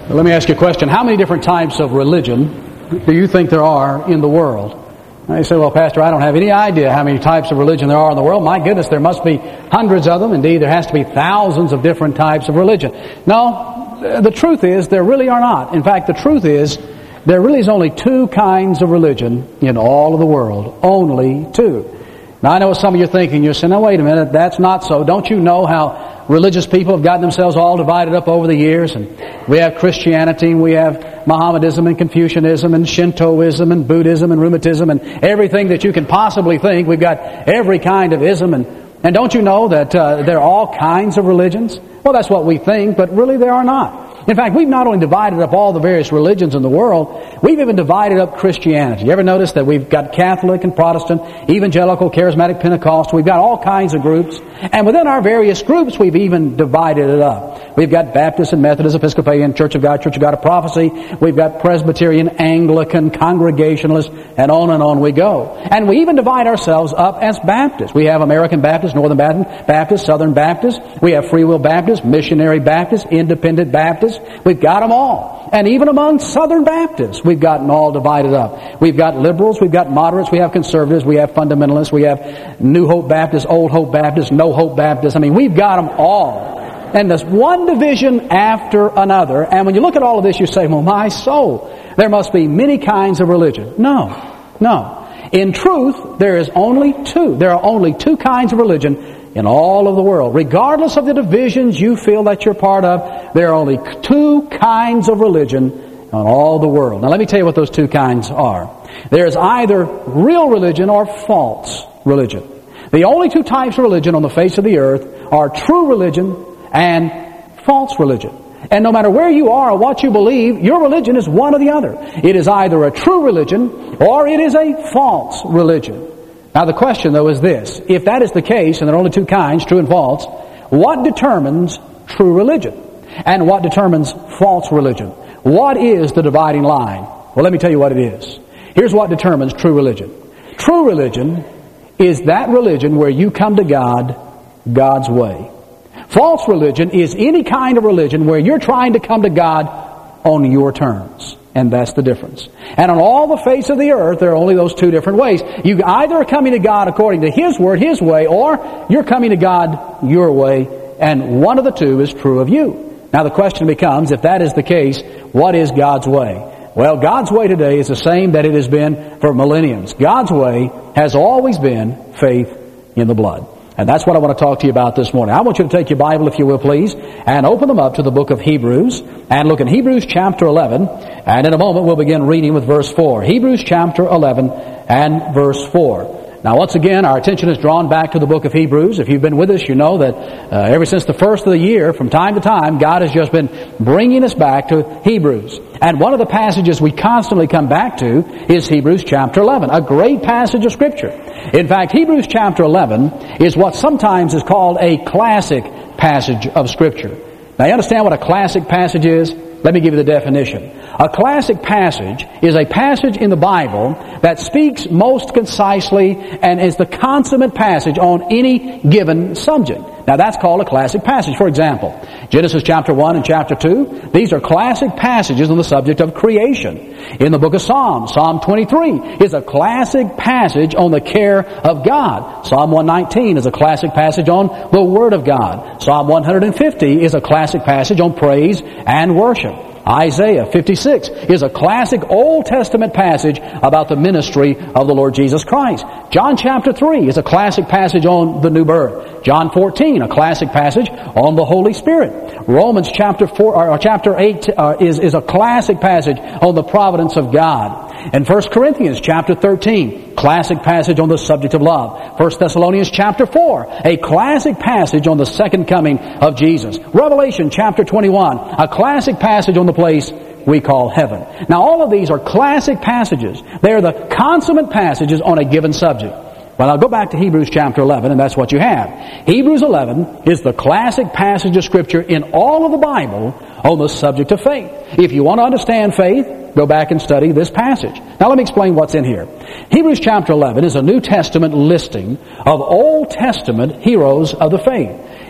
Let me ask you a question. How many different types of religion do you think there are in the world? Now you say, well, Pastor, I don't have any idea how many types of religion there are in the world. My goodness, there must be hundreds of them. Indeed, there has to be thousands of different types of religion. No, the truth is there really are not. In fact, the truth is there really is only two kinds of religion in all of the world. Only two. Now, I know what some of you are thinking. You're saying, no, wait a minute, that's not so. Don't you know how religious people have gotten themselves all divided up over the years? And we have Christianity, and we have Mohammedanism, and Confucianism, and Shintoism, and Buddhism, and Rheumatism, and everything that you can possibly think. We've got every kind of ism. And don't you know that there are all kinds of religions? Well, that's what we think, but really there are not. In fact, we've not only divided up all the various religions in the world, we've even divided up Christianity. You ever notice that we've got Catholic and Protestant, Evangelical, Charismatic, Pentecostal? We've got all kinds of groups. And within our various groups, we've even divided it up. We've got Baptist and Methodist, Episcopalian, Church of God of Prophecy. We've got Presbyterian, Anglican, Congregationalist, and on we go. And we even divide ourselves up as Baptists. We have American Baptist, Northern Baptist, Southern Baptist. We have Free Will Baptist, Missionary Baptist, Independent Baptist. We've got them all. And even among Southern Baptists, we've gotten all divided up. We've got liberals, we've got moderates, we have conservatives, we have fundamentalists, we have New Hope Baptists, Old Hope Baptists, No Hope Baptists. I mean, we've got them all. And there's one division after another. And when you look at all of this, you say, well, my soul, there must be many kinds of religion. No. In truth, there is only two. There are only two kinds of religion in all of the world. Regardless of the divisions you feel that you're part of, there are only two kinds of religion in all the world. Now let me tell you what those two kinds are. There is either real religion or false religion. The only two types of religion on the face of the earth are true religion and false religion. And no matter where you are or what you believe, your religion is one or the other. It is either a true religion or it is a false religion. Now the question, though, is this. If that is the case, and there are only two kinds, true and false, what determines true religion? And what determines false religion? What is the dividing line? Well, let me tell you what it is. Here's what determines true religion. True religion is that religion where you come to God God's way. False religion is any kind of religion where you're trying to come to God on your terms. And that's the difference. And on all the face of the earth, there are only those two different ways. You either are coming to God according to His Word, His way, or you're coming to God your way, and one of the two is true of you. Now the question becomes, if that is the case, what is God's way? Well, God's way today is the same that it has been for millenniums. God's way has always been faith in the blood. And that's what I want to talk to you about this morning. I want you to take your Bible, if you will, please, and open them up to the book of Hebrews, and look at Hebrews chapter 11, and in a moment we'll begin reading with verse 4. Hebrews chapter 11 and verse 4. Now, once again, our attention is drawn back to the book of Hebrews. If you've been with us, you know that ever since the first of the year, from time to time, God has just been bringing us back to Hebrews. And one of the passages we constantly come back to is Hebrews chapter 11, a great passage of Scripture. In fact, Hebrews chapter 11 is what sometimes is called a classic passage of Scripture. Now, you understand what a classic passage is? Let me give you the definition. A classic passage is a passage in the Bible that speaks most concisely and is the consummate passage on any given subject. Now that's called a classic passage. For example, Genesis chapter 1 and chapter 2, these are classic passages on the subject of creation. In the book of Psalms, Psalm 23 is a classic passage on the care of God. Psalm 119 is a classic passage on the Word of God. Psalm 150 is a classic passage on praise and worship. Isaiah 56 is a classic Old Testament passage about the ministry of the Lord Jesus Christ. John chapter 3 is a classic passage on the new birth. John 14, a classic passage on the Holy Spirit. Romans chapter 8 is a classic passage on the providence of God. And 1 Corinthians chapter 13, classic passage on the subject of love. 1 Thessalonians chapter 4, a classic passage on the second coming of Jesus. Revelation chapter 21, a classic passage on the place we call heaven. Now all of these are classic passages. They are the consummate passages on a given subject. Well, I'll go back to Hebrews chapter 11, and that's what you have. Hebrews 11 is the classic passage of Scripture in all of the Bible on the subject of faith. If you want to understand faith, go back and study this passage. Now let me explain what's in here. Hebrews chapter 11 is a New Testament listing of Old Testament heroes of the faith.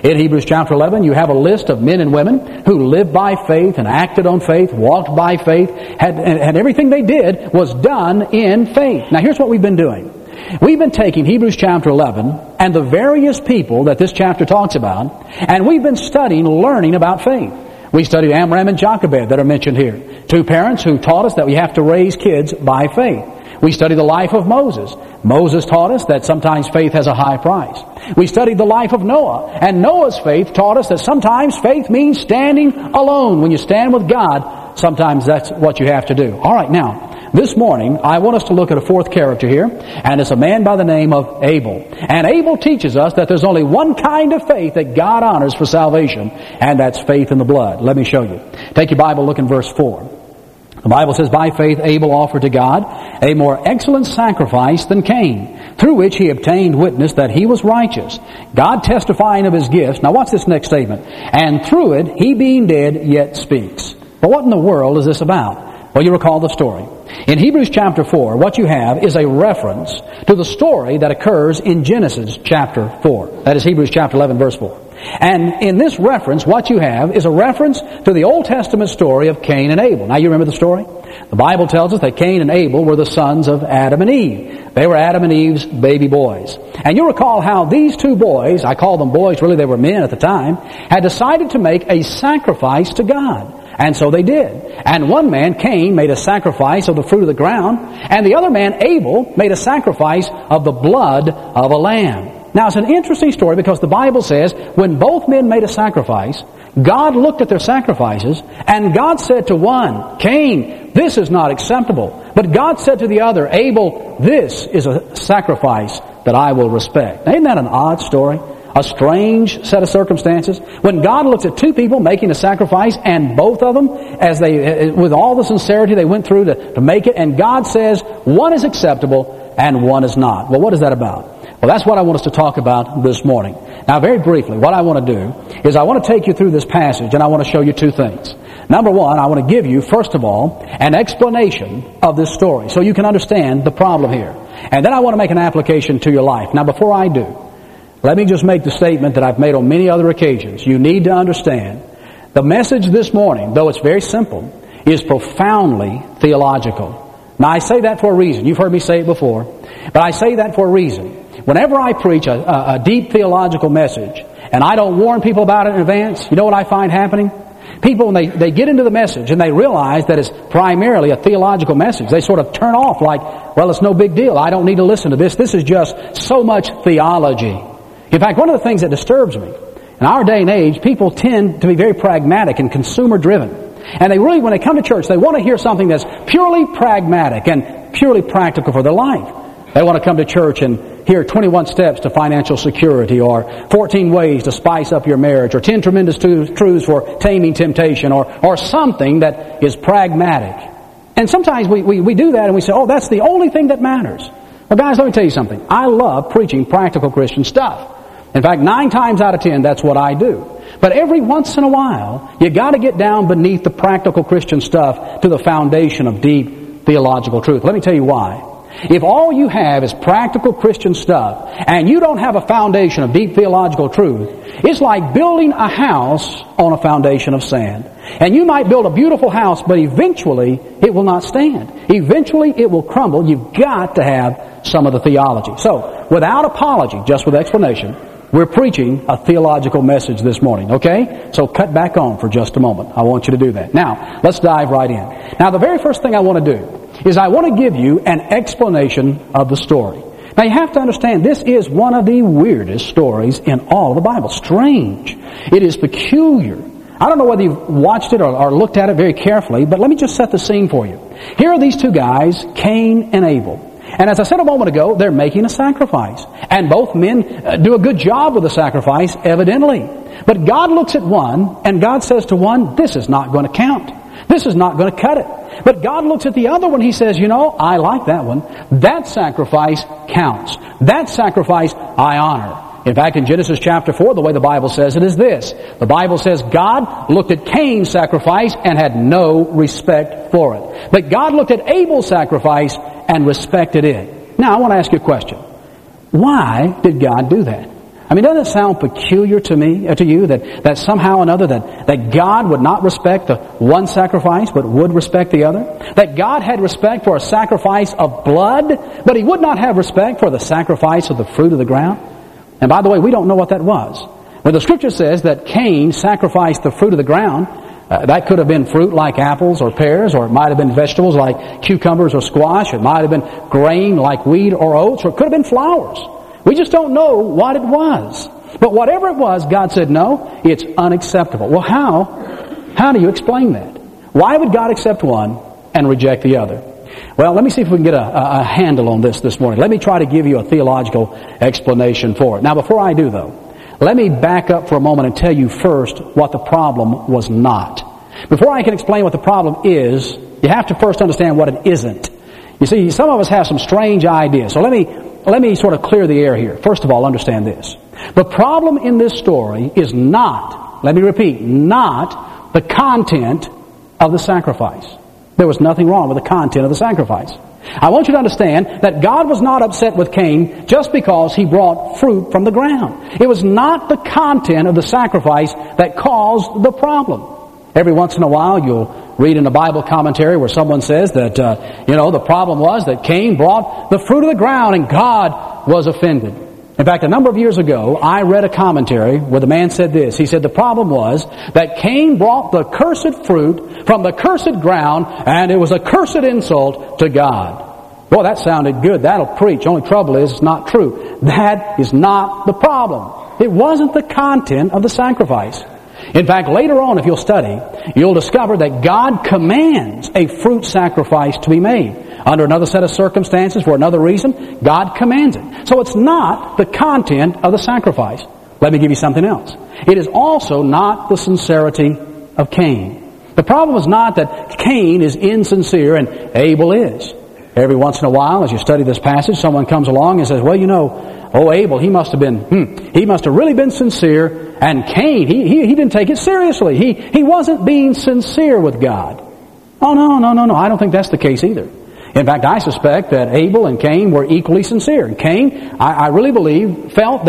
In Hebrews chapter 11, you have a list of men and women who lived by faith and acted on faith, walked by faith, had everything they did was done in faith. Now here's what we've been doing. We've been taking Hebrews chapter 11 and the various people that this chapter talks about, and we've been studying, learning about faith. We studied Amram and Jochebed that are mentioned here. Two parents who taught us that we have to raise kids by faith. We studied the life of Moses. Moses taught us that sometimes faith has a high price. We studied the life of Noah, and Noah's faith taught us that sometimes faith means standing alone. When you stand with God, sometimes that's what you have to do. All right, now, this morning, I want us to look at a fourth character here, and it's a man by the name of Abel. And Abel teaches us that there's only one kind of faith that God honors for salvation, and that's faith in the blood. Let me show you. Take your Bible, look in verse 4. The Bible says, by faith Abel offered to God a more excellent sacrifice than Cain, through which he obtained witness that he was righteous, God testifying of his gifts. Now watch this next statement. And through it, he being dead yet speaks. But what in the world is this about? Well, you recall the story. In Hebrews chapter 4, what you have is a reference to the story that occurs in Genesis chapter 4. That is Hebrews chapter 11, verse 4. And in this reference, what you have is a reference to the Old Testament story of Cain and Abel. Now you remember the story? The Bible tells us that Cain and Abel were the sons of Adam and Eve. They were Adam and Eve's baby boys. And you recall how these two boys, I call them boys, really they were men at the time, had decided to make a sacrifice to God. And so they did. And one man, Cain, made a sacrifice of the fruit of the ground, and the other man, Abel, made a sacrifice of the blood of a lamb. Now, it's an interesting story because the Bible says when both men made a sacrifice, God looked at their sacrifices, and God said to one, Cain, this is not acceptable. But God said to the other, Abel, this is a sacrifice that I will respect. Now, isn't that an odd story? A strange set of circumstances. When God looks at two people making a sacrifice, and both of them, as they, with all the sincerity they went through to make it, and God says one is acceptable and one is not. Well, what is that about? Well, that's what I want us to talk about this morning. Now, very briefly, what I want to do is I want to take you through this passage, and I want to show you two things. Number one, I want to give you, first of all, an explanation of this story so you can understand the problem here. And then I want to make an application to your life. Now, before I do, let me just make the statement that I've made on many other occasions. You need to understand the message this morning, though it's very simple, is profoundly theological. Now, I say that for a reason. You've heard me say it before, but I say that for a reason. Whenever I preach a deep theological message, and I don't warn people about it in advance, you know what I find happening? People, when they get into the message and they realize that it's primarily a theological message, they sort of turn off like, well, it's no big deal. I don't need to listen to this. This is just so much theology. In fact, one of the things that disturbs me, in our day and age, people tend to be very pragmatic and consumer-driven. And they really, when they come to church, they want to hear something that's purely pragmatic and purely practical for their life. They want to come to church and hear 21 steps to financial security, or 14 ways to spice up your marriage, or 10 tremendous truths for taming temptation, or something that is pragmatic. And sometimes we do that and we say, oh, that's the only thing that matters. Well, guys, let me tell you something. I love preaching practical Christian stuff. In fact, 9 times out of 10, that's what I do. But every once in a while, you got to get down beneath the practical Christian stuff to the foundation of deep theological truth. Let me tell you why. If all you have is practical Christian stuff, and you don't have a foundation of deep theological truth, it's like building a house on a foundation of sand. And you might build a beautiful house, but eventually it will not stand. Eventually it will crumble. You've got to have some of the theology. So, without apology, just with explanation, we're preaching a theological message this morning, okay? So cut back on for just a moment. I want you to do that. Now, let's dive right in. Now, the very first thing I want to do is I want to give you an explanation of the story. Now, you have to understand, this is one of the weirdest stories in all of the Bible. Strange. It is peculiar. I don't know whether you've watched it or looked at it very carefully, but let me just set the scene for you. Here are these two guys, Cain and Abel. And as I said a moment ago, they're making a sacrifice. And both men do a good job with the sacrifice, evidently. But God looks at one, and God says to one, this is not going to count. This is not going to cut it. But God looks at the other one, He says, you know, I like that one. That sacrifice counts. That sacrifice I honor. In fact, in Genesis chapter 4, the way the Bible says it is this. The Bible says God looked at Cain's sacrifice and had no respect for it. But God looked at Abel's sacrifice and respected it. Now, I want to ask you a question. Why did God do that? I mean, doesn't it sound peculiar to me, to you, that somehow or another that God would not respect the one sacrifice, but would respect the other? That God had respect for a sacrifice of blood, but He would not have respect for the sacrifice of the fruit of the ground? And by the way, we don't know what that was. When the Scripture says that Cain sacrificed the fruit of the ground, that could have been fruit like apples or pears, or it might have been vegetables like cucumbers or squash. It might have been grain like wheat or oats, or it could have been flowers. We just don't know what it was. But whatever it was, God said, no, it's unacceptable. Well, how do you explain that? Why would God accept one and reject the other? Well, let me see if we can get a handle on this morning. Let me try to give you a theological explanation for it. Now, before I do, though, let me back up for a moment and tell you first what the problem was not. Before I can explain what the problem is, you have to first understand what it isn't. You see, some of us have some strange ideas. So let me sort of clear the air here. First of all, understand this. The problem in this story is not, let me repeat, not the content of the sacrifice. There was nothing wrong with the content of the sacrifice. I want you to understand that God was not upset with Cain just because he brought fruit from the ground. It was not the content of the sacrifice that caused the problem. Every once in a while you'll read in a Bible commentary where someone says that, the problem was that Cain brought the fruit of the ground and God was offended. In fact, a number of years ago, I read a commentary where the man said this. He said the problem was that Cain brought the cursed fruit from the cursed ground, and it was a cursed insult to God. Boy, that sounded good. That'll preach. Only trouble is it's not true. That is not the problem. It wasn't the content of the sacrifice. In fact, later on, if you'll study, you'll discover that God commands a fruit sacrifice to be made. Under another set of circumstances, for another reason, God commands it. So it's not the content of the sacrifice. Let me give you something else. It is also not the sincerity of Cain. The problem is not that Cain is insincere and Abel is. Every once in a while, as you study this passage, someone comes along and says, well, Abel, he must have really been sincere, and Cain, he didn't take it seriously. He wasn't being sincere with God. Oh, no, I don't think that's the case either. In fact, I suspect that Abel and Cain were equally sincere. And Cain, I really believe,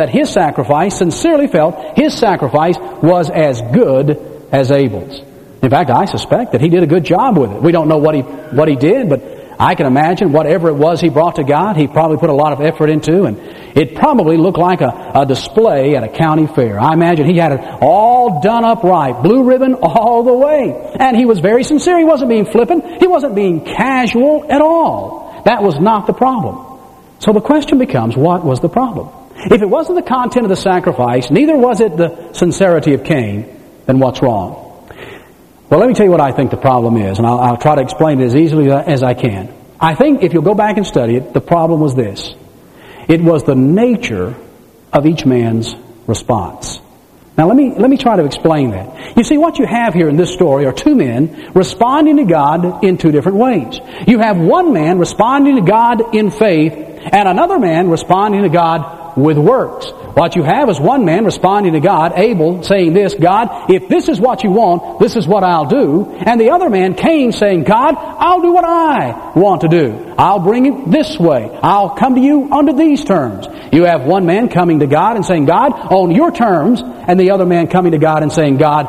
sincerely felt his sacrifice was as good as Abel's. In fact, I suspect that he did a good job with it. We don't know what he did, but I can imagine whatever it was he brought to God, he probably put a lot of effort into, and it probably looked like a display at a county fair. I imagine he had it all done up right, blue ribbon all the way. And he was very sincere. He wasn't being flippant. He wasn't being casual at all. That was not the problem. So the question becomes, what was the problem? If it wasn't the content of the sacrifice, neither was it the sincerity of Cain, then what's wrong? Well, let me tell you what I think the problem is, and I'll try to explain it as easily as I can. I think if you'll go back and study it, the problem was this. It was the nature of each man's response. Now let me try to explain that. You see, what you have here in this story are two men responding to God in two different ways. You have one man responding to God in faith, and another man responding to God with works. What you have is one man responding to God, Abel, saying this, God, if this is what you want, this is what I'll do. And the other man, Cain, saying, God, I'll do what I want to do. I'll bring it this way. I'll come to you under these terms. You have one man coming to God and saying, God, on your terms, and the other man coming to God and saying, God,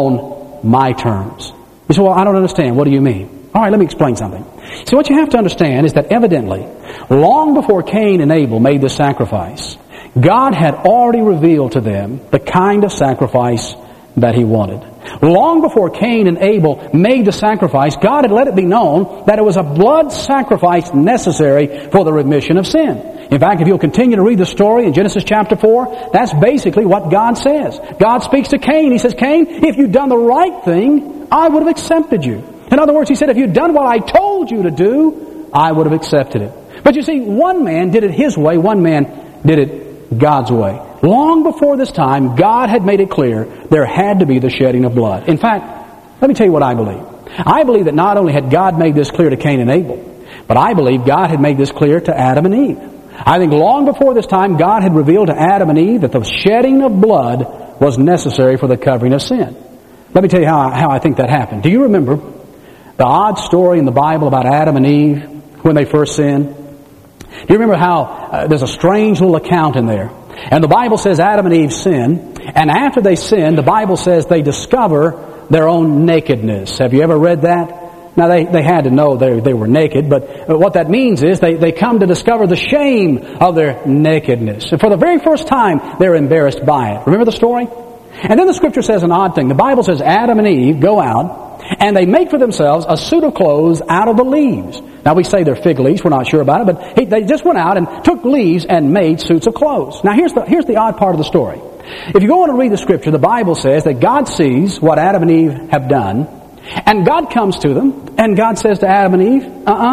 on my terms. You say, well, I don't understand. What do you mean? All right, let me explain something. See, what you have to understand is that evidently, long before Cain and Abel made this sacrifice, God had already revealed to them the kind of sacrifice that He wanted. Long before Cain and Abel made the sacrifice, God had let it be known that it was a blood sacrifice necessary for the remission of sin. In fact, if you'll continue to read the story in Genesis chapter 4, that's basically what God says. God speaks to Cain. He says, Cain, if you'd done the right thing, I would have accepted you. In other words, He said, if you'd done what I told you to do, I would have accepted it. But you see, one man did it his way, one man did it God's way. Long before this time, God had made it clear there had to be the shedding of blood. In fact, let me tell you what I believe. I believe that not only had God made this clear to Cain and Abel, but I believe God had made this clear to Adam and Eve. I think long before this time, God had revealed to Adam and Eve that the shedding of blood was necessary for the covering of sin. Let me tell you how I think that happened. Do you remember the odd story in the Bible about Adam and Eve when they first sinned? Do you remember how there's a strange little account in there And the Bible says Adam and Eve sin. And after they sin, the Bible says they discover their own nakedness. Have you ever read that? Now, they had to know they were naked, but what that means is they come to discover the shame of their nakedness. And for the very first time, they're embarrassed by it. Remember the story? And then the Scripture says an odd thing. The Bible says Adam and Eve go out, and they make for themselves a suit of clothes out of the leaves. Now, we say they're fig leaves. We're not sure about it, but they just went out and took leaves and made suits of clothes. Now, here's the odd part of the story. If you go on and read the Scripture, the Bible says that God sees what Adam and Eve have done, and God comes to them, and God says to Adam and Eve,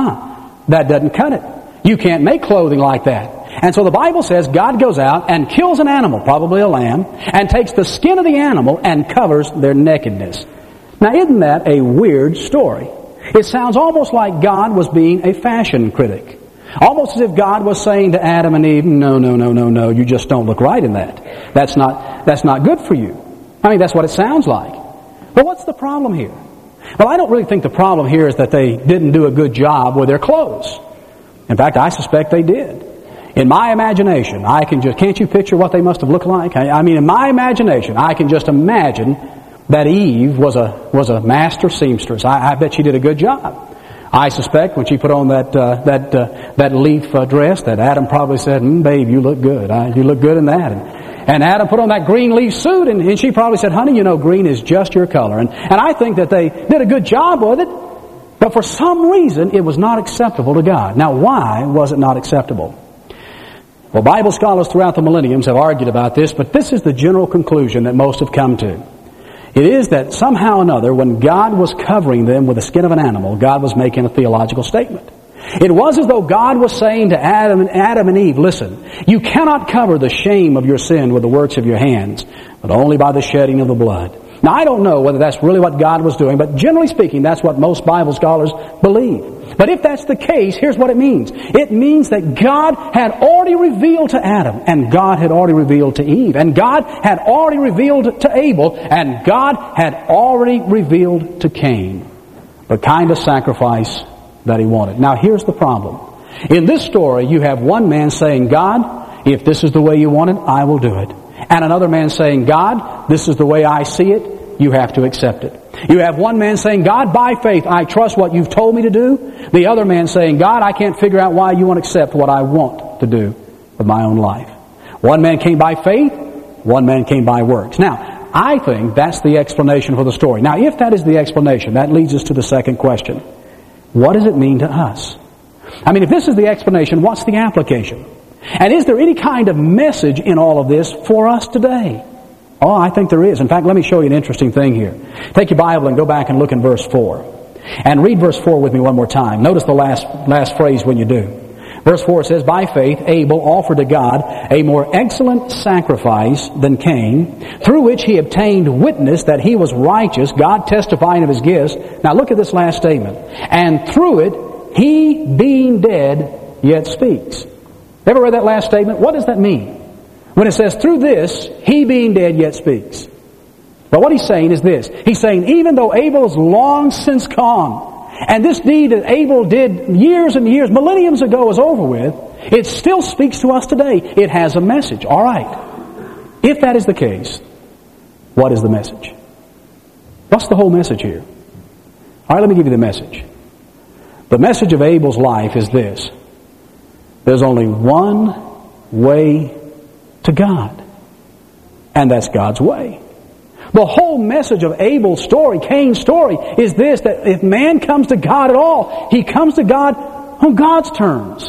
that doesn't cut it. You can't make clothing like that. And so the Bible says God goes out and kills an animal, probably a lamb, and takes the skin of the animal and covers their nakedness. Now, isn't that a weird story? It sounds almost like God was being a fashion critic. Almost as if God was saying to Adam and Eve, no, you just don't look right in that. That's not good for you. I mean, that's what it sounds like. But what's the problem here? Well, I don't really think the problem here is that they didn't do a good job with their clothes. In fact, I suspect they did. In my imagination, can't you picture what they must have looked like? I mean, in my imagination, I can just imagine that Eve was a master seamstress. I bet she did a good job. I suspect when she put on that leaf dress, that Adam probably said, "Babe, you look good. You look good in that." And Adam put on that green leaf suit, and she probably said, "Honey, green is just your color." And I think that they did a good job with it, but for some reason it was not acceptable to God. Now, why was it not acceptable? Well, Bible scholars throughout the millenniums have argued about this, but this is the general conclusion that most have come to. It is that somehow or another, when God was covering them with the skin of an animal, God was making a theological statement. It was as though God was saying to Adam and Eve, listen, you cannot cover the shame of your sin with the works of your hands, but only by the shedding of the blood. Now, I don't know whether that's really what God was doing, but generally speaking, that's what most Bible scholars believe. But if that's the case, here's what it means. It means that God had already revealed to Adam, and God had already revealed to Eve, and God had already revealed to Abel, and God had already revealed to Cain the kind of sacrifice that he wanted. Now, here's the problem. In this story, you have one man saying, God, if this is the way you want it, I will do it. And another man saying, God, this is the way I see it, you have to accept it. You have one man saying, God, by faith, I trust what you've told me to do. The other man saying, God, I can't figure out why you won't accept what I want to do with my own life. One man came by faith, one man came by works. Now, I think that's the explanation for the story. Now, if that is the explanation, that leads us to the second question. What does it mean to us? I mean, if this is the explanation, what's the application? And is there any kind of message in all of this for us today? Oh, I think there is. In fact, let me show you an interesting thing here. Take your Bible and go back and look in verse 4. And read verse 4 with me one more time. Notice the last phrase when you do. Verse 4 says, by faith Abel offered to God a more excellent sacrifice than Cain, through which he obtained witness that he was righteous, God testifying of his gifts. Now look at this last statement. And through it, he being dead yet speaks. Ever read that last statement? What does that mean? When it says, through this, he being dead yet speaks. But what he's saying is this. He's saying, even though Abel is long since gone, and this deed that Abel did years and years, millenniums ago is over with, it still speaks to us today. It has a message. All right. If that is the case, what is the message? What's the whole message here? All right, let me give you the message. The message of Abel's life is this. There's only one way to God, and that's God's way. The whole message of Abel's story, Cain's story, is this, that if man comes to God at all, he comes to God on God's terms,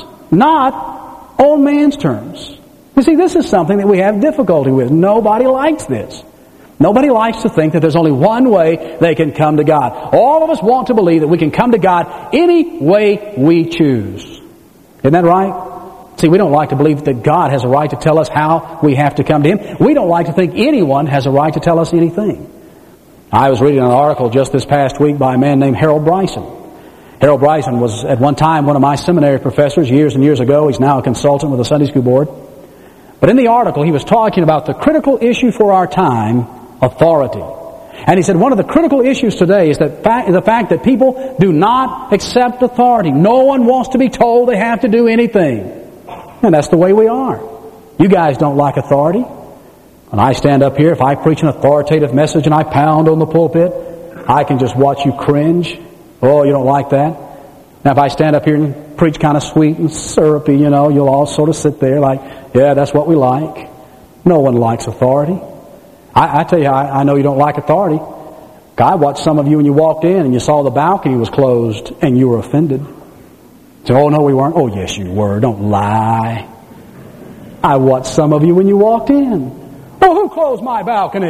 not on man's terms. You see, this is something that we have difficulty with. Nobody likes this. Nobody likes to think that there's only one way they can come to God. All of us want to believe that we can come to God any way we choose. Isn't that right? See, we don't like to believe that God has a right to tell us how we have to come to Him. We don't like to think anyone has a right to tell us anything. I was reading an article just this past week by a man named Harold Bryson. Harold Bryson was at one time one of my seminary professors years and years ago. He's now a consultant with the Sunday School Board. But in the article, he was talking about the critical issue for our time, authority. And he said one of the critical issues today is that the fact that people do not accept authority. No one wants to be told they have to do anything. And that's the way we are. You guys don't like authority. When I stand up here, if I preach an authoritative message and I pound on the pulpit, I can just watch you cringe. Oh, you don't like that? Now if I stand up here and preach kind of sweet and syrupy, you'll all sort of sit there like, yeah, that's what we like. No one likes authority. I tell you, I know you don't like authority. I watched some of you when you walked in and you saw the balcony was closed and you were offended. So, oh no, we weren't. Oh yes, you were. Don't lie. I watched some of you when you walked in. Oh, who closed my balcony?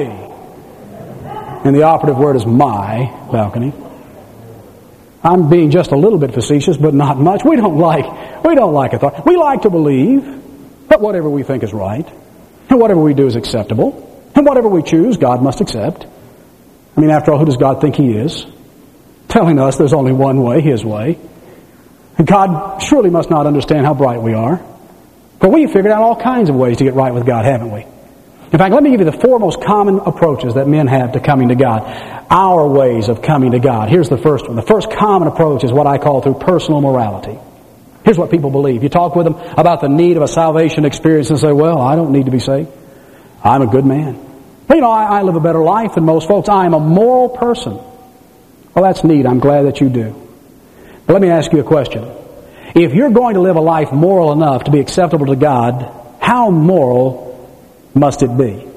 And the operative word is my balcony. I'm being just a little bit facetious, but not much. We don't like authority. We like to believe that whatever we think is right, and whatever we do is acceptable, and whatever we choose, God must accept. I mean, after all, who does God think He is? Telling us there's only one way, His way. And God surely must not understand how bright we are. But we've figured out all kinds of ways to get right with God, haven't we? In fact, let me give you the four most common approaches that men have to coming to God. Our ways of coming to God. Here's the first one. The first common approach is what I call through personal morality. Here's what people believe. You talk with them about the need of a salvation experience and say, well, I don't need to be saved. I'm a good man. Well, I live a better life than most folks. I am a moral person. Well, that's neat. I'm glad that you do. But let me ask you a question. If you're going to live a life moral enough to be acceptable to God, how moral must it be?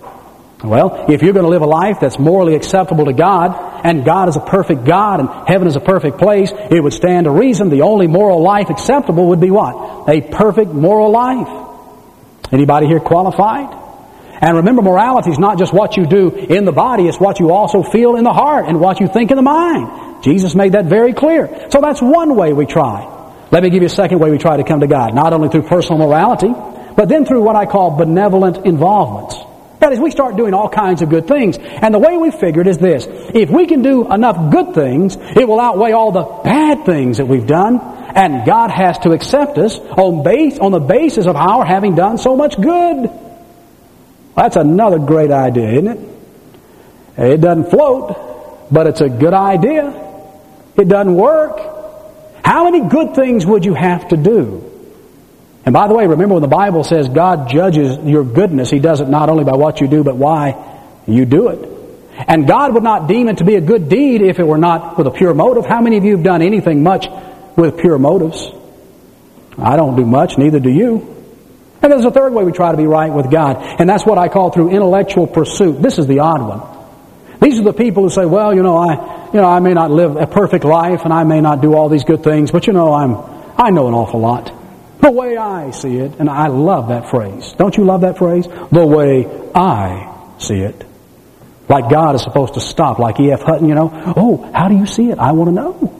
Well, if you're going to live a life that's morally acceptable to God, and God is a perfect God, and heaven is a perfect place, it would stand to reason the only moral life acceptable would be what? A perfect moral life. Anybody here qualified? And remember, morality is not just what you do in the body, it's what you also feel in the heart and what you think in the mind. Jesus made that very clear. So that's one way we try. Let me give you a second way we try to come to God. Not only through personal morality, but then through what I call benevolent involvements. That is, we start doing all kinds of good things. And the way we figured is this. If we can do enough good things, it will outweigh all the bad things that we've done. And God has to accept us on the basis of our having done so much good. That's another great idea, isn't it? It doesn't float, but it's a good idea. It doesn't work. How many good things would you have to do? And by the way, remember when the Bible says God judges your goodness, He does it not only by what you do, but why you do it. And God would not deem it to be a good deed if it were not with a pure motive. How many of you have done anything much with pure motives? I don't do much, neither do you. And there's a third way we try to be right with God, and that's what I call through intellectual pursuit. This is the odd one. These are the people who say, well, I may not live a perfect life, and I may not do all these good things, but I know an awful lot. The way I see it, and I love that phrase. Don't you love that phrase? The way I see it. Like God is supposed to stop, like E.F. Hutton, Oh, how do you see it? I want to know.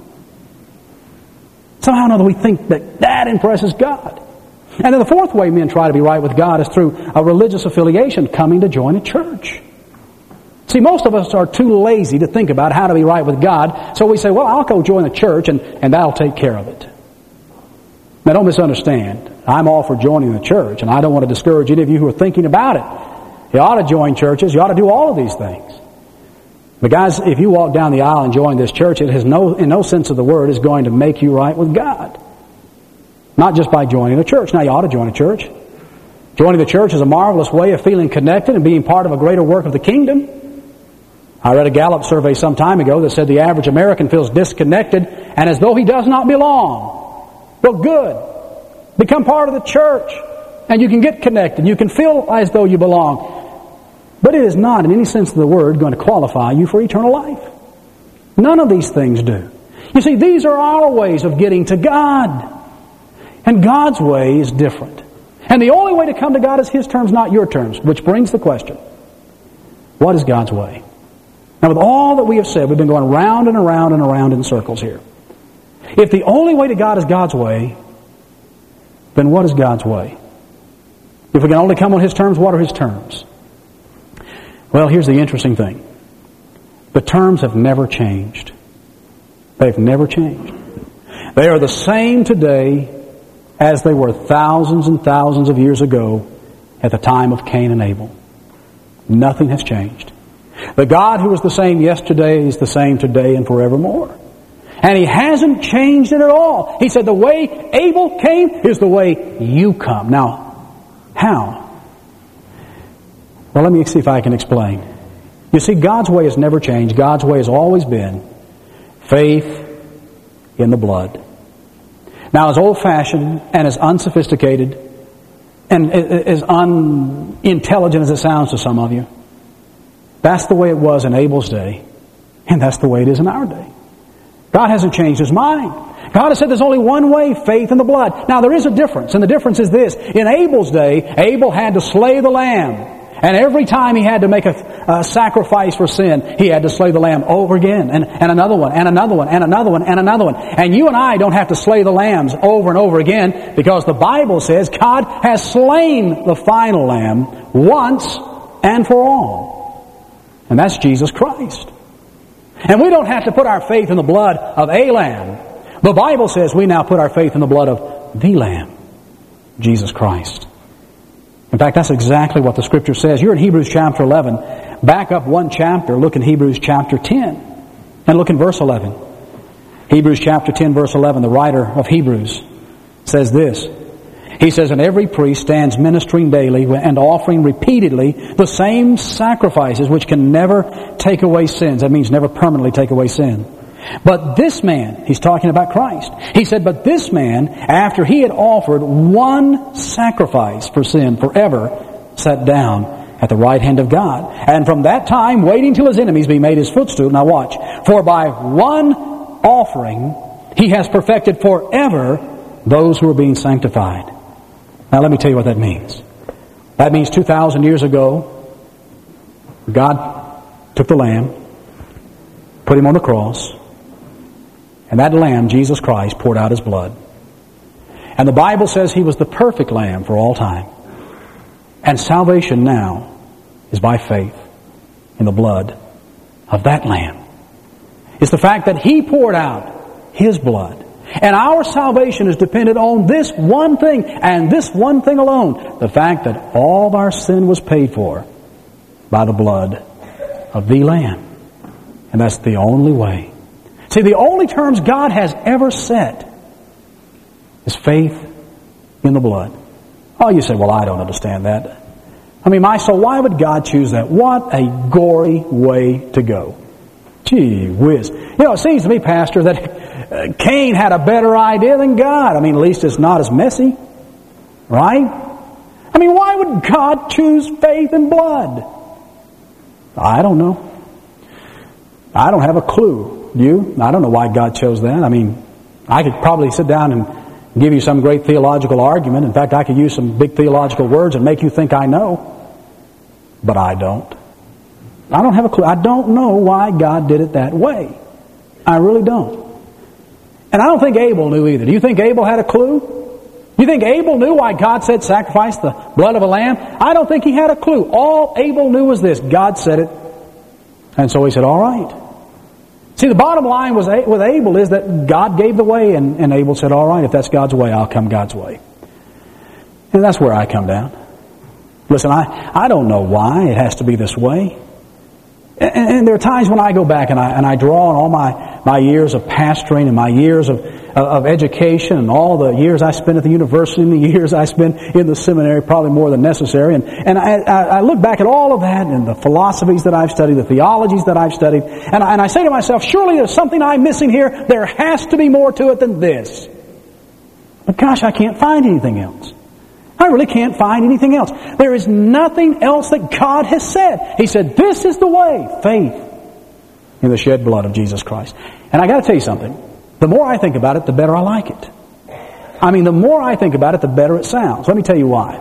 Somehow or another we think that impresses God. And then the fourth way men try to be right with God is through a religious affiliation, coming to join a church. See, most of us are too lazy to think about how to be right with God, so we say, well, I'll go join a church and that'll take care of it. Now, don't misunderstand. I'm all for joining the church, and I don't want to discourage any of you who are thinking about it. You ought to join churches. You ought to do all of these things. But guys, if you walk down the aisle and join this church, it has in no sense of the word is going to make you right with God. Not just by joining a church. Now, you ought to join a church. Joining the church is a marvelous way of feeling connected and being part of a greater work of the kingdom. I read a Gallup survey some time ago that said the average American feels disconnected and as though he does not belong. Well, good. Become part of the church and you can get connected. You can feel as though you belong. But it is not, in any sense of the word, going to qualify you for eternal life. None of these things do. You see, these are our ways of getting to God. And God's way is different. And the only way to come to God is His terms, not your terms. Which brings the question, what is God's way? Now, with all that we have said, we've been going round and around and around in circles here. If the only way to God is God's way, then what is God's way? If we can only come on His terms, what are His terms? Well, here's the interesting thing. The terms have never changed. They've never changed. They are the same today as they were thousands and thousands of years ago at the time of Cain and Abel. Nothing has changed. The God who was the same yesterday is the same today and forevermore. And He hasn't changed it at all. He said the way Abel came is the way you come. Now, How? Well, let me see if I can explain. You see, God's way has never changed. God's way has always been faith in the blood. Now, as old-fashioned and as unsophisticated and as unintelligent as it sounds to some of you, that's the way it was in Abel's day, and that's the way it is in our day. God hasn't changed His mind. God has said there's only one way, faith in the blood. Now, there is a difference, and the difference is this. In Abel's day, Abel had to slay the lamb. And every time he had to make a sacrifice for sin, he had to slay the lamb over again, and another one, and another one, and another one, and another one. And you and I don't have to slay the lambs over and over again, because the Bible says God has slain the final lamb once and for all. And that's Jesus Christ. And we don't have to put our faith in the blood of a lamb. The Bible says we now put our faith in the blood of the Lamb, Jesus Christ. In fact, that's exactly what the Scripture says. You're in Hebrews chapter 11. Back up one chapter, look in Hebrews chapter 10. And look in verse 11. Hebrews chapter 10, verse 11, the writer of Hebrews says this. He says, "And every priest stands ministering daily and offering repeatedly the same sacrifices which can never take away sins." That means never permanently take away sin. "But this man," he's talking about Christ, he said, "But this man, after he had offered one sacrifice for sin forever, sat down at the right hand of God. And from that time, waiting till his enemies be made his footstool." Now watch. "For by one offering he has perfected forever those who are being sanctified." Now let me tell you what that means. That means 2,000 years ago, God took the lamb, put him on the cross, and that lamb, Jesus Christ, poured out his blood. And the Bible says he was the perfect lamb for all time. And salvation now is by faith in the blood of that lamb. It's the fact that he poured out his blood. And our salvation is dependent on this one thing, and this one thing alone. The fact that all of our sin was paid for by the blood of the Lamb. And that's the only way. See, the only terms God has ever set is faith in the blood. Oh, you say, "Well, I don't understand that." I mean, my soul, why would God choose that? What a gory way to go. Gee whiz. You know, it seems to me, Pastor, that Cain had a better idea than God. I mean, at least it's not as messy. Right? I mean, why would God choose faith and blood? I don't know. I don't have a clue. You? I don't know why God chose that. I mean, I could probably sit down and give you some great theological argument. In fact, I could use some big theological words and make you think I know. But I don't. I don't have a clue. I don't know why God did it that way. I really don't. And I don't think Abel knew either. Do you think Abel had a clue? You think Abel knew why God said sacrifice the blood of a lamb? I don't think he had a clue. All Abel knew was this: God said it. And so he said, all right. See, the bottom line with Abel is that God gave the way, and Abel said, all right, if that's God's way, I'll come God's way. And that's where I come down. Listen, I don't know why it has to be this way. And there are times when I go back and I draw on all my years of pastoring and my years of education and all the years I spent at the university and the years I spent in the seminary, probably more than necessary. And I look back at all of that and the philosophies that I've studied, the theologies that I've studied, and I say to myself, surely there's something I'm missing here. There has to be more to it than this. But gosh, I can't find anything else. I really can't find anything else. There is nothing else that God has said. He said, this is the way, faith in the shed blood of Jesus Christ. And I got to tell you something. The more I think about it, the better I like it. I mean, the more I think about it, the better it sounds. Let me tell you why.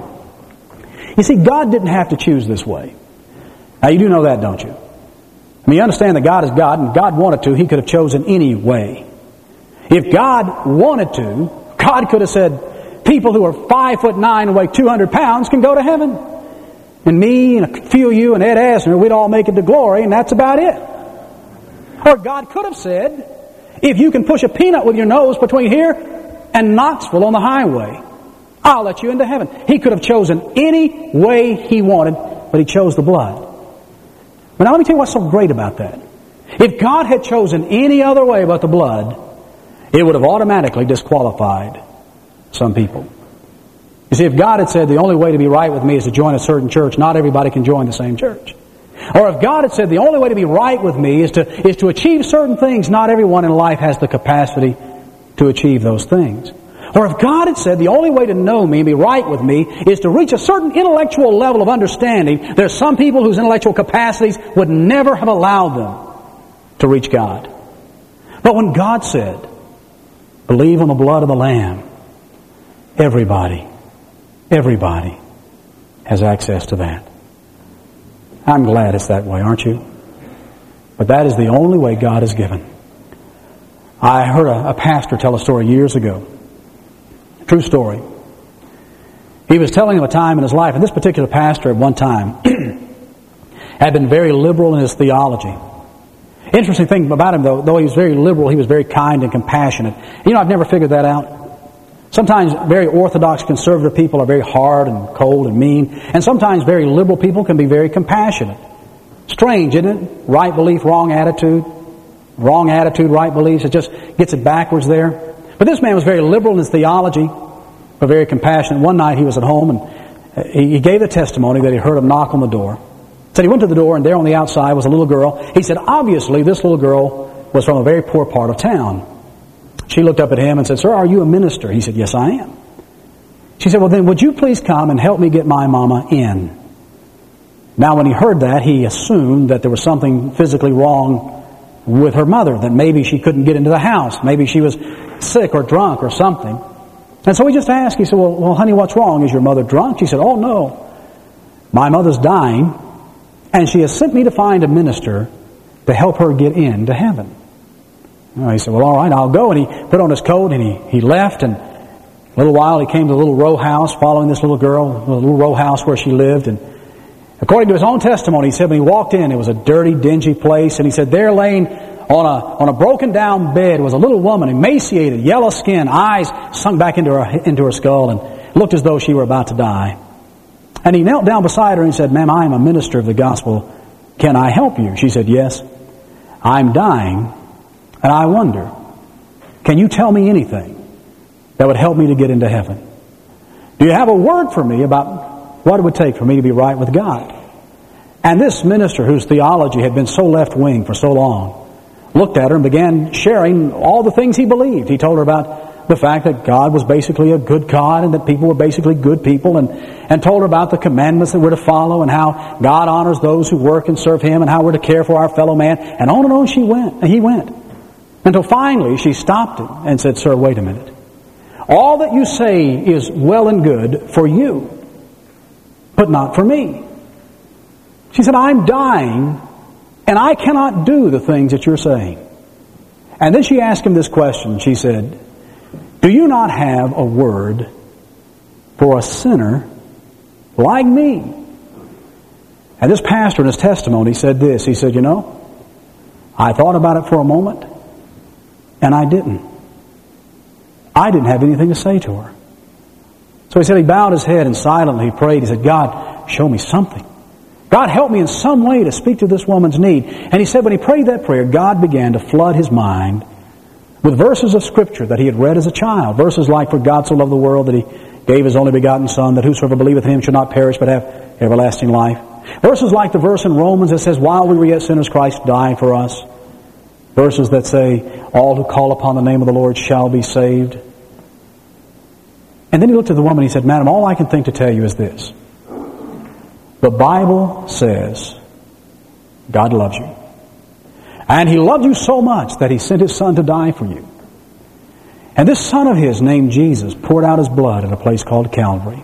You see, God didn't have to choose this way. Now, you do know that, don't you? I mean, you understand that God is God, and God wanted to, He could have chosen any way. If God wanted to, God could have said, people who are 5'9" and weigh 200 pounds can go to heaven. And me and a few of you and Ed Asner, we'd all make it to glory, and that's about it. Or God could have said, if you can push a peanut with your nose between here and Knoxville on the highway, I'll let you into heaven. He could have chosen any way He wanted, but He chose the blood. But now let me tell you what's so great about that. If God had chosen any other way but the blood, it would have automatically disqualified some people. You see, if God had said the only way to be right with me is to join a certain church, not everybody can join the same church. Or if God had said the only way to be right with me is to achieve certain things, not everyone in life has the capacity to achieve those things. Or if God had said the only way to know me and be right with me is to reach a certain intellectual level of understanding, there's some people whose intellectual capacities would never have allowed them to reach God. But when God said, believe on the blood of the Lamb, everybody has access to that. I'm glad it's that way, aren't you? But that is the only way God has given. I heard a pastor tell a story years ago. True story. He was telling of a time in his life, and this particular pastor at one time had been very liberal in his theology. Interesting thing about him, though he was very liberal, he was very kind and compassionate. You know, I've never figured that out. Sometimes very orthodox conservative people are very hard and cold and mean, and sometimes very liberal people can be very compassionate. Strange, isn't it? Right belief, wrong attitude, right beliefs. It just gets it backwards there. But this man was very liberal in his theology, but very compassionate. One night he was at home and he gave the testimony that he heard him knock on the door. Said he went to the door and there on the outside was a little girl. He said, obviously this little girl was from a very poor part of town. She looked up at him and said, sir, are you a minister? He said, yes, I am. She said, well then would you please come and help me get my mama in? Now when he heard that, he assumed that there was something physically wrong with her mother, that maybe she couldn't get into the house. Maybe she was sick or drunk or something. And so he just asked, he said, well, honey, what's wrong? Is your mother drunk? She said, oh, no. My mother's dying, and she has sent me to find a minister to help her get into heaven. Well, he said, well, all right, I'll go. And he put on his coat, and he left, and a little while he came to the little row house following this little girl, the little row house where she lived. And according to his own testimony, he said when he walked in, it was a dirty, dingy place, and he said there laying on a broken down bed was a little woman, emaciated, yellow skin, eyes sunk back into her skull, and looked as though she were about to die. And he knelt down beside her and said, ma'am, I am a minister of the gospel. Can I help you? She said, yes. I'm dying, and I wonder, can you tell me anything that would help me to get into heaven? Do you have a word for me about what it would take for me to be right with God? And this minister, whose theology had been so left-wing for so long, looked at her and began sharing all the things he believed. He told her about the fact that God was basically a good God and that people were basically good people, and told her about the commandments that we're to follow and how God honors those who work and serve Him and how we're to care for our fellow man. And on he went. Until finally she stopped him and said, sir, wait a minute. All that you say is well and good for you, but not for me. She said, I'm dying, and I cannot do the things that you're saying. And then she asked him this question. She said, do you not have a word for a sinner like me? And this pastor in his testimony said this. He said, I thought about it for a moment, and I didn't. I didn't have anything to say to her. So he said he bowed his head and silently he prayed. He said, God, show me something. God, help me in some way to speak to this woman's need. And he said when he prayed that prayer, God began to flood his mind with verses of Scripture that he had read as a child. Verses like, for God so loved the world that He gave His only begotten Son, that whosoever believeth in Him shall not perish but have everlasting life. Verses like the verse in Romans that says, while we were yet sinners, Christ died for us. Verses that say, all who call upon the name of the Lord shall be saved. And then he looked at the woman and he said, madam, all I can think to tell you is this. The Bible says God loves you. And He loved you so much that He sent His Son to die for you. And this Son of His, named Jesus, poured out His blood at a place called Calvary.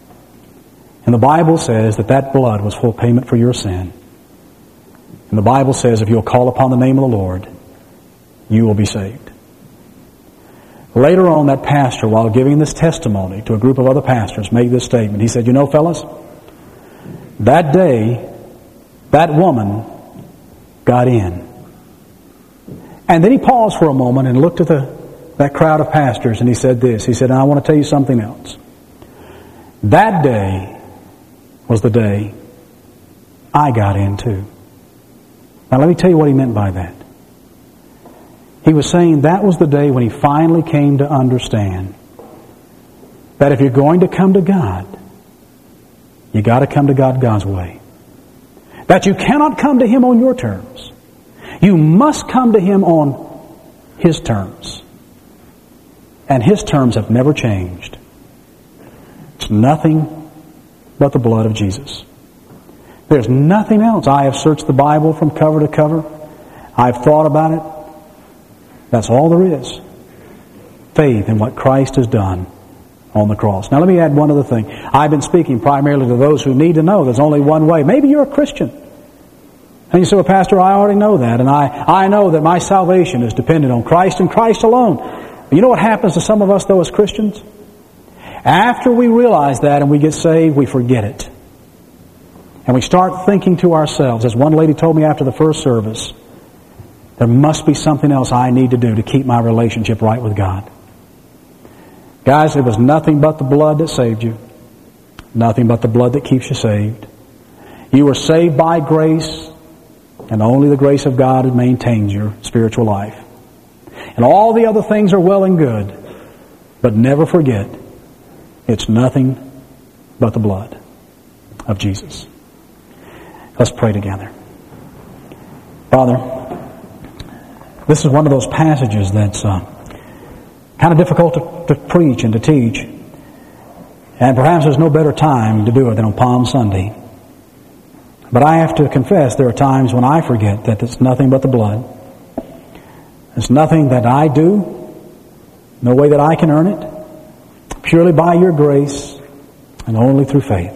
And the Bible says that blood was full payment for your sin. And the Bible says if you'll call upon the name of the Lord, you will be saved. Later on, that pastor, while giving this testimony to a group of other pastors, made this statement. He said, fellas, that day, that woman got in. And then he paused for a moment and looked at that crowd of pastors and he said this. He said, I want to tell you something else. That day was the day I got in too. Now let me tell you what he meant by that. He was saying that was the day when he finally came to understand that if you're going to come to God, you got to come to God God's way. That you cannot come to Him on your terms. You must come to Him on His terms. And His terms have never changed. It's nothing but the blood of Jesus. There's nothing else. I have searched the Bible from cover to cover. I've thought about it. That's all there is. Faith in what Christ has done on the cross. Now let me add one other thing. I've been speaking primarily to those who need to know there's only one way. Maybe you're a Christian. And you say, well, Pastor, I already know that. And I know that my salvation is dependent on Christ and Christ alone. But you know what happens to some of us, though, as Christians? After we realize that and we get saved, we forget it. And we start thinking to ourselves, as one lady told me after the first service, there must be something else I need to do to keep my relationship right with God. Guys, it was nothing but the blood that saved you. Nothing but the blood that keeps you saved. You were saved by grace, and only the grace of God maintains your spiritual life. And all the other things are well and good, but never forget, it's nothing but the blood of Jesus. Let's pray together. Father, this is one of those passages that's kind of difficult to preach and to teach. And perhaps there's no better time to do it than on Palm Sunday. But I have to confess there are times when I forget that it's nothing but the blood. It's nothing that I do, no way that I can earn it, purely by your grace and only through faith.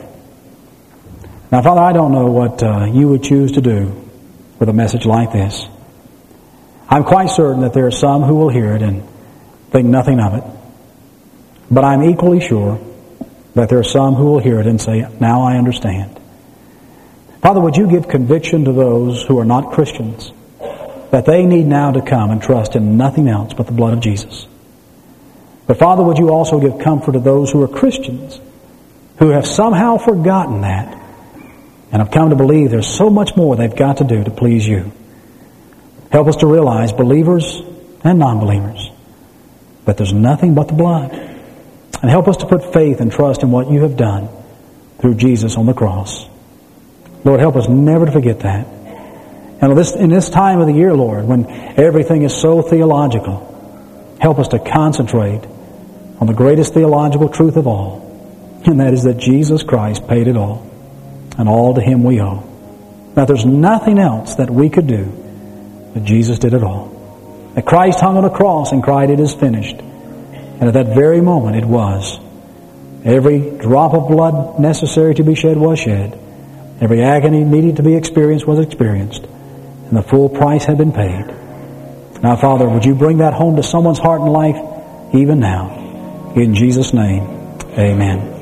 Now, Father, I don't know what you would choose to do with a message like this. I'm quite certain that there are some who will hear it and think nothing of it. But I'm equally sure that there are some who will hear it and say, now I understand. Father, would you give conviction to those who are not Christians that they need now to come and trust in nothing else but the blood of Jesus. But Father, would you also give comfort to those who are Christians who have somehow forgotten that and have come to believe there's so much more they've got to do to please you. Help us to realize, believers and non-believers, that there's nothing but the blood. And help us to put faith and trust in what you have done through Jesus on the cross. Lord, help us never to forget that. And in this time of the year, Lord, when everything is so theological, help us to concentrate on the greatest theological truth of all, and that is that Jesus Christ paid it all, and all to Him we owe. Now, there's nothing else that we could do, but Jesus did it all. That Christ hung on a cross and cried, "It is finished." And at that very moment it was. Every drop of blood necessary to be shed was shed. Every agony needed to be experienced was experienced. And the full price had been paid. Now, Father, would you bring that home to someone's heart and life even now? In Jesus' name, amen.